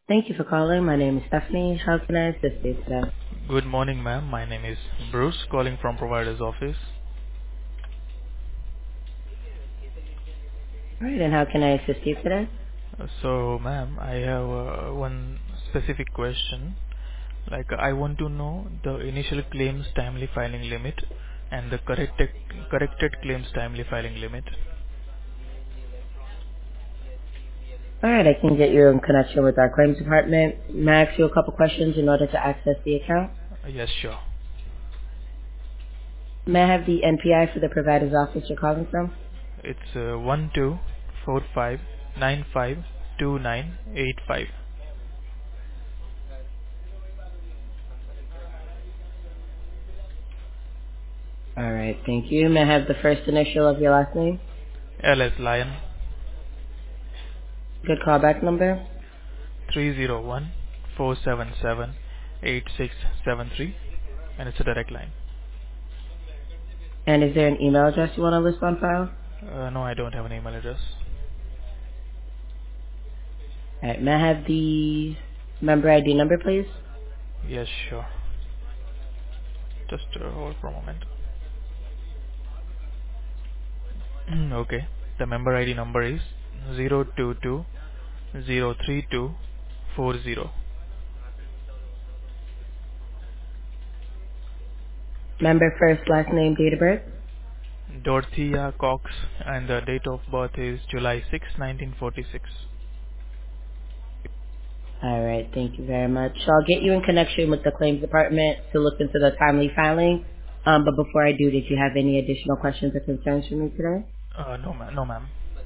Thank you for calling. My name is Stephanie. How can I assist you today? Good morning, ma'am. My name is Bruce, calling from provider's office. All right, and how can I assist you today? So, ma'am, I have one specific question. Like, I want to know the initial claims timely filing limit and the corrected claims timely filing limit. All right, I can get you in connection with our claims department. May I ask you a couple questions in order to access the account? Yes, sure. May I have the NPI for the provider's office you're calling from? It's 1245952985. All right, thank you. May I have the first initial of your last name? LS Lion Good callback number. 301-477-8673, and it's a direct line. And is there an email address you want to list on file? No, I don't have an email address. All right, may I have the member ID number, please? Yes, sure. Just hold for a moment. Okay. The member ID number is 0220324. Member first, last name, date of birth? Dorothea Cox, and the date of birth is July 6, 1946. All right, thank you very much. So I'll get you in connection with the claims department to look into the timely filing. But before I do, did you have any additional questions or concerns for me today? No, no, ma'am.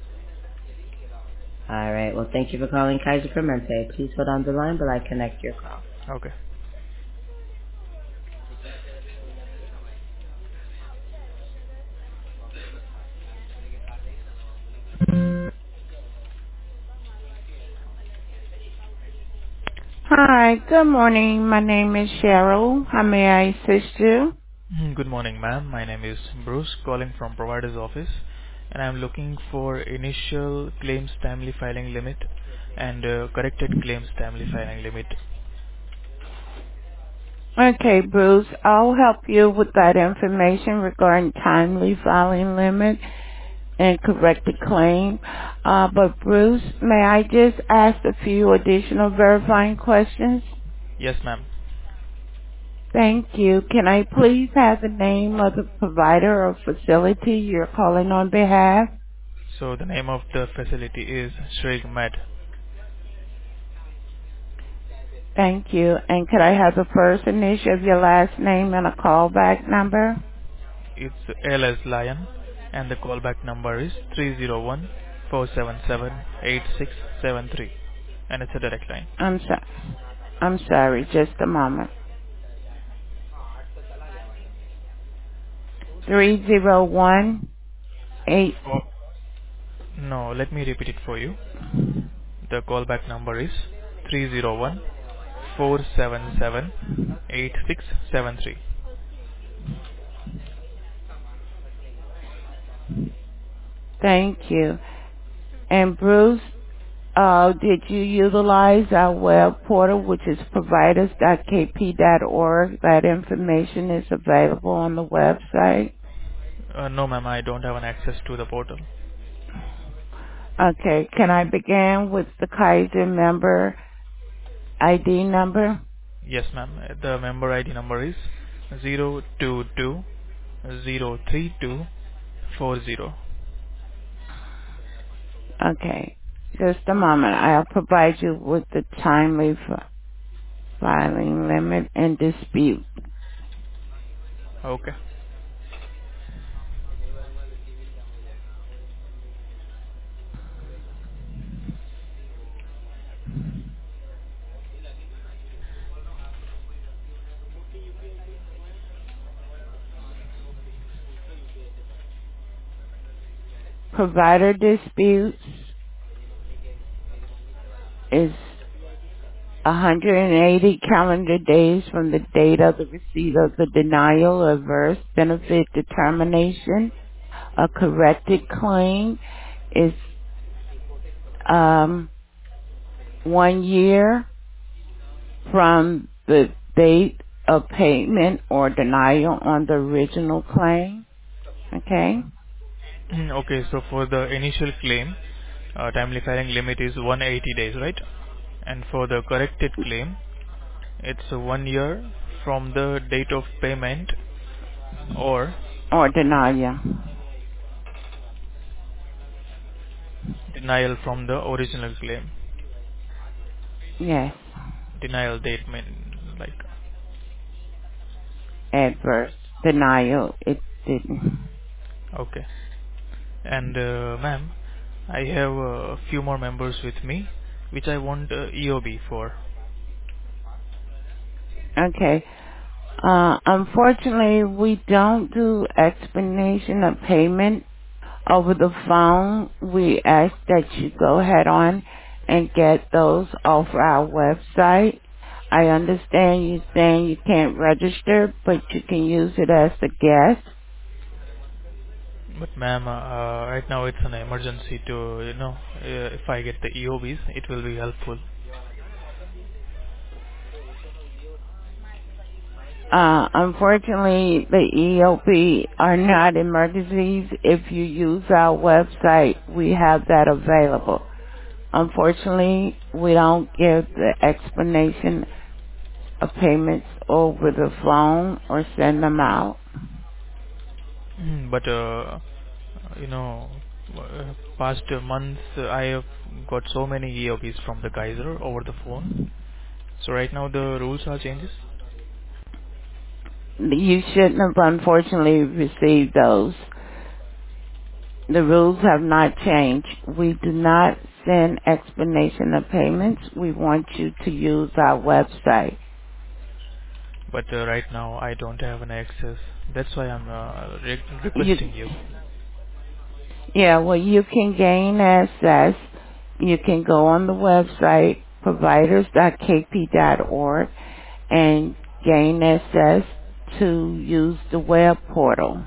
All right, well, thank you for calling Kaiser Permanente. Please hold on the line while I connect your call. Okay. Hi, good morning. My name is Cheryl. How may I assist you? Good morning, ma'am. My name is Bruce, calling from provider's office, and I'm looking for initial claims timely filing limit and corrected claims timely filing limit. Okay, Bruce, I'll help you with that information regarding timely filing limit and corrected claim. But Bruce, may I just ask a few additional verifying questions? Yes, ma'am. Thank you. Can I please have the name of the provider or facility you're calling on behalf? So the name of the facility is Shreg Med. Thank you. And could I have the first initial of your last name and a callback number? It's LS Lion, and the callback number is 301-477-8673, and it's a direct line. I'm sorry, just a moment. 3018. Oh, no, let me repeat it for you. The callback number is 301-477-8673. Thank you. And Bruce, did you utilize our web portal, which is providers.kp.org? That information is available on the website. No, ma'am, I don't have an access to the portal. Okay, can I begin with the Kaiser member ID number? Yes, ma'am. The member ID number is 022-03240. Okay, just a moment. I'll provide you with the timely filing limit and dispute. Okay. Provider disputes is 180 calendar days from the date of the receipt of the denial of adverse benefit determination. A corrected claim is 1 year. from the date of payment or denial on the original claim. Okay? Okay, so for the initial claim, timely filing limit is 180 days, right? And for the corrected claim, it's 1 year from the date of payment or Or denial. denial from the original claim. Yes. Denial date mean like, Adverse. Denial. It didn't. okay. And ma'am, I have a few more members with me, which I want EOB for. Okay. Unfortunately, we don't do explanation of payment over the phone. We ask that you go ahead on and get those off our website. I understand you saying you can't register, but you can use it as a guest. But ma'am, right now it's an emergency to, if I get the EOBs, it will be helpful. Unfortunately, the EOP are not emergencies. If you use our website, we have that available. Unfortunately, we don't give the explanation of payments over the phone or send them out. But, past months I have got so many EOBs from the Kaiser over the phone. So right now the rules are changes. You shouldn't have unfortunately received those. The rules have not changed. We do not send explanation of payments. We want you to use our website. But right now I don't have an access. That's why I'm You, requesting you. yeah, well, you can gain access. You can go on the website, providers.kp.org, and gain access to use the web portal.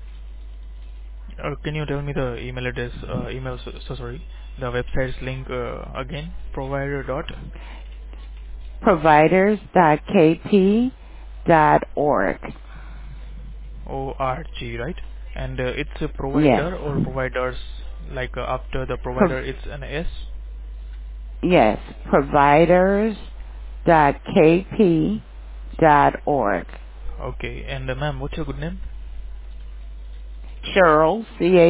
Can you tell me the email address, so sorry, the website's link again, provider dot Providers.kp.org. org, right? And it's a Yes. provider or providers, like after the provider Pro- it's an S? yes. Providers.kp.org. Okay, and ma'am, what's your good name? Cheryl,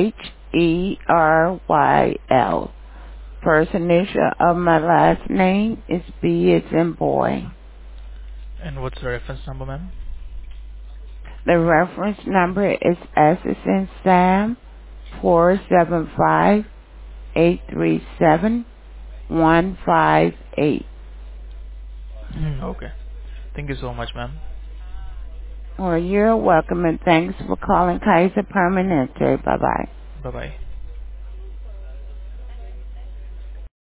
Cheryl. First initial of my last name is B as in boy. And what's the reference number, ma'am? The reference number is S as in Sam 475-837-158. Okay. Thank you so much, ma'am. Well, you're welcome and thanks for calling Kaiser Permanente. Bye bye. Bye-bye.